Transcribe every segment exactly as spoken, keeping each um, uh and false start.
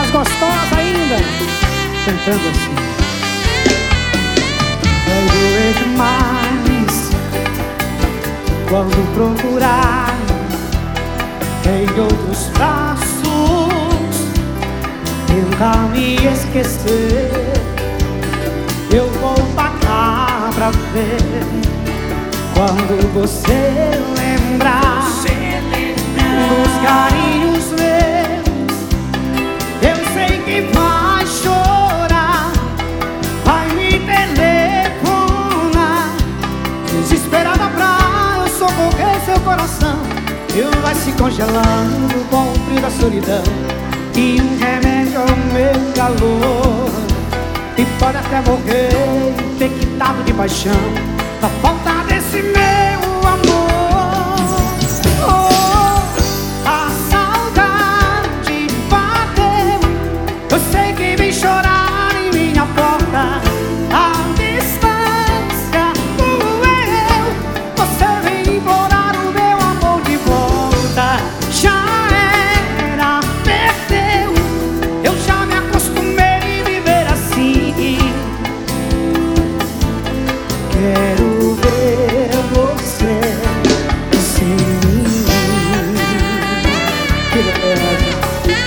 mais gostosa ainda, cantando assim. Vai doer demais quando procurar em outros braços, tentar me esquecer. Eu vou pagar pra ver quando você lembrar dos carinhos meus. Eu sei que vai chorar, vai me telefonar, desesperada pra eu socorrer seu coração. Eu vai se congelando com o frio da solidão, e um remédio ao meu calor. E pode até morrer infectado de paixão na falta desse meu amor. Oh, a saudade bateu, eu sei que vem chorar em minha porta. A distância doeu, você vem implorar o meu amor de volta. Já era, perdeu, eu já me acostumei a viver assim. Quero ver você sem mim. Que beleza.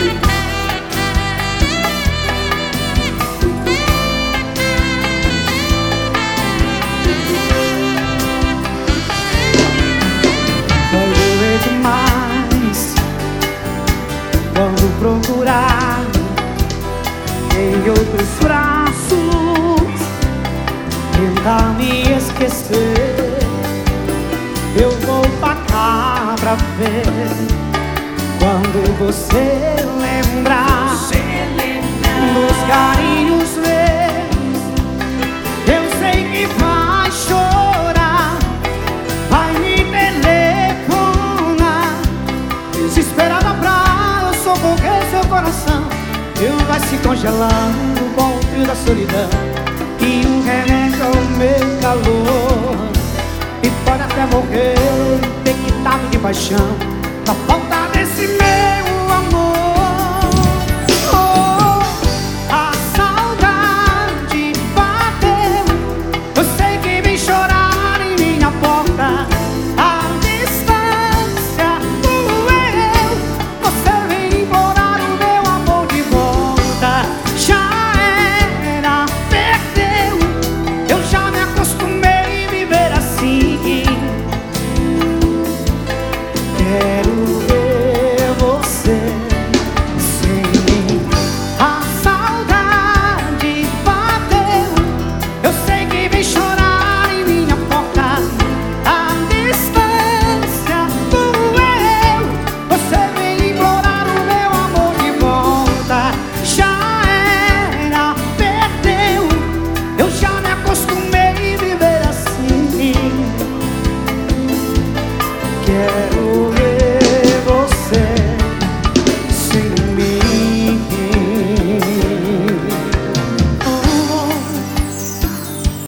Vai doer demais quando procurar em outros braços, tentar me esquecer. Eu vou pagar pra ver quando você lembrar dos carinhos meus. Eu sei que vai chorar, vai me telefonar, desesperada pra eu socorrer seu coração. Eu vai se congelando com o frio da solidão, e um remédio ao meu calor. E pode até morrer infectado de paixão na falta desse meu